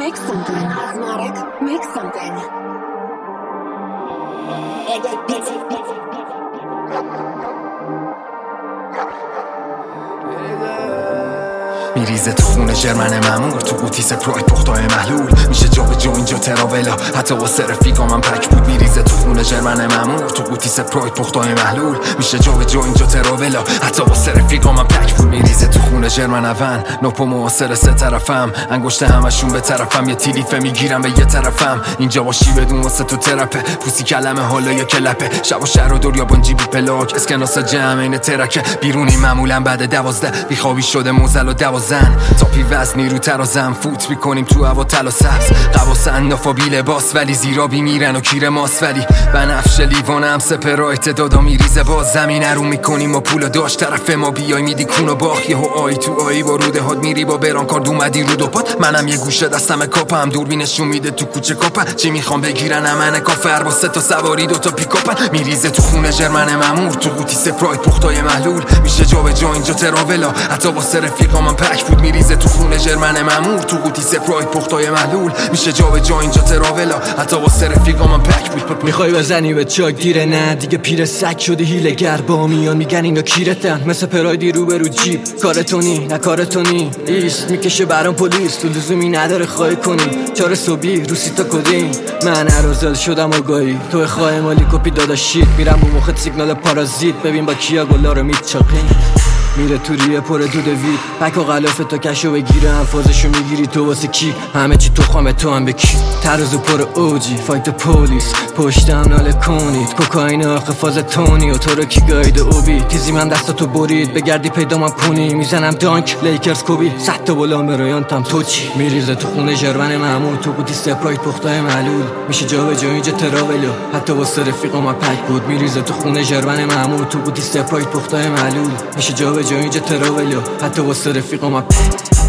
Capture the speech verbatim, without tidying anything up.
Make something. Osmotic. Make something. میریزه تو خونه جرمن مامور، تو قوطی سپرایت پختای محلول، میشه جا به جا اینجا تراولا، حتی واسه رفیقا من پک بود. میریزه تو خونه جرمن مامور، تو قوطی سپرایت پختای محلول، میشه جا به جا اینجا تراولا، حتی واسه رفیقا من پک بود. میریزه تو خونه جرمن اون، نوپو معاصر سه طرفم، انگشت همشون به طرفم، یه تیلیفه میگیرم به یه طرفم، اینجا باشی بدون واسه تو ترپه، پوسی کلمه حالا یا کلپه، شب و شهر و دور یا بانجی بی پلاک، اسکناس جمع این ترکه، بیرونی معمولا بعد دوازده، بیخوابی شده موزل و دوازن، تاپی وزن نیرو ترازم، فوت میکنیم تو هوا طلا سبز، قواس اندافا بی لباس ولی زیرا بی میرن و کیر ماست، ولی بنفش لیوانم سپرایت دادا میریزه باز، زمین رو میکنیم و پول داشت طرف ما بیای میدی کون و باخ، یهو آی تو آی با روده هاد میری با بران کارد اومدی رو دوپات، منم یه گوشه دستم کاپم، دوربینشون میده تو کوچه کاپم، چی میخوام بگیرن امن کافر با سه تا سواری دو تا پیکاپن. میریزه تو خونه جرمن مامور، تو قوطی سپرایت پختای محلول، میشه جا به جا اینجا تراولا، حتی واسه رفیقا من پک بود. میریزه تو خونه جرمن مامور، تو قوطی سپرایت پختای محلول، میشه جا به جا اینجا تراولا، حتی واسه رفیقا من پک بود. میخوای بزنی به چاک دیره، نه دیگه پیر سگ شدی هیله‌گر، با میان میگن اینا کیرتن، مثل پرایدی رو به رو جیب، کارتونی نه کارتونی، ایست میکشه برام پلیس، تو لزومی نداره خواهی کنی، چاره صبحی رو سیتا کدین، من ارازل شدم آگاهی، تو خواهی مالی کپی داداشید، میرم بو مخت سیگنال پارازیت، ببین با کیا گلا رو میچاقین، میره تو ریه پر دود وید، پک و غلاف تا کشو بگیره، انفازشو میگیری تو واسه کی، همه چی تو خامه تو هم بکی، ترازو پر اوجی، فایت پولیس، پشتم ناله کنید، کوکاین آخه فاز تونی و تو رو کی گاید اوبی، تیزی من دستاتو برید، بگردی پیدامم کنی، میزنم دانک، لیکرز کوبی، صد تا بلان برایانتم تو چی. میریزه تو خونه جرمن مامور، تو قوطی سپرایت پختای محلول، میشه جا به جا اینجا تراولو، حتی واسه رفیقا من پک بود. میریزه تو خونه جرمن مامور، تو قوطی سپرایت پختای محلول، میشه جا به جا اینجا تراولو، حتی واسه رفیقا من